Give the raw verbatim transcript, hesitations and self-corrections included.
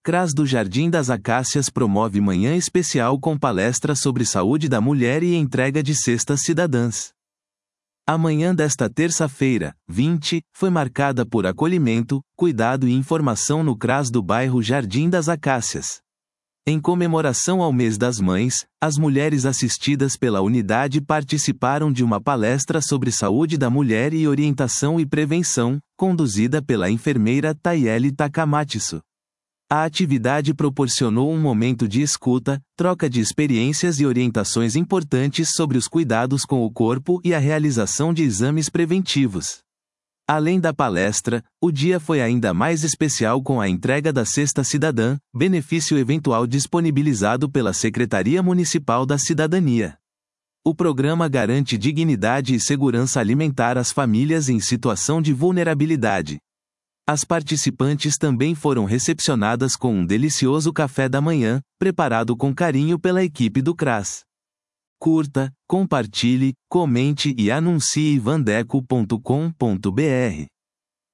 CRAS do Jardim das Acácias promove manhã especial com palestra sobre saúde da mulher e entrega de cestas cidadãs. A manhã desta terça-feira, vinte, foi marcada por acolhimento, cuidado e informação no CRAS do bairro Jardim das Acácias. Em comemoração ao Mês das Mães, as mulheres assistidas pela unidade participaram de uma palestra sobre saúde da mulher e orientação e prevenção, conduzida pela enfermeira Tayeli Takamatsu. A atividade proporcionou um momento de escuta, troca de experiências e orientações importantes sobre os cuidados com o corpo e a realização de exames preventivos. Além da palestra, o dia foi ainda mais especial com a entrega da Cesta Cidadã, benefício eventual disponibilizado pela Secretaria Municipal da Cidadania. O programa garante dignidade e segurança alimentar às famílias em situação de vulnerabilidade. As participantes também foram recepcionadas com um delicioso café da manhã, preparado com carinho pela equipe do CRAS. Curta, compartilhe, comente e anuncie vandeco ponto com ponto br.